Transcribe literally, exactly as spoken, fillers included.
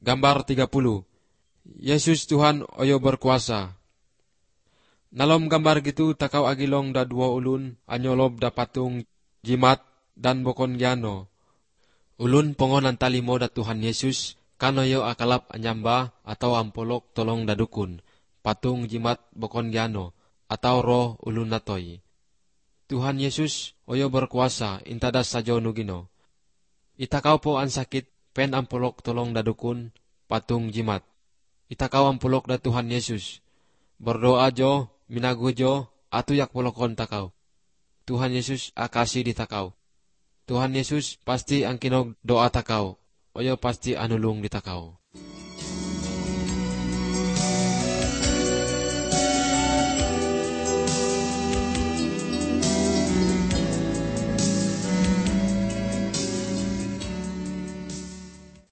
Gambar tiga puluh. Yesus Tuhan oyo berkuasa. Nalom gambar gitu takau agilong da dua ulun anyolob da patung jimat dan bokon giano. Ulun pongonan talimo da Tuhan Yesus kanoyo akalap anyamba atau ampolok tolong da dukun. Patung jimat bokon giano atau roh ulun natoy. Tuhan Yesus oyo berkuasa intadas sajo nugino. Itakau po an sakit pen ampolok tolong da dukun patung jimat. Itakau ampolok da Tuhan Yesus. Berdoa jo, minagu jo, atuyak polokon takau. Tuhan Yesus akasi di takau. Tuhan Yesus pasti angkinog doa takau. Oyo pasti anulung di takau.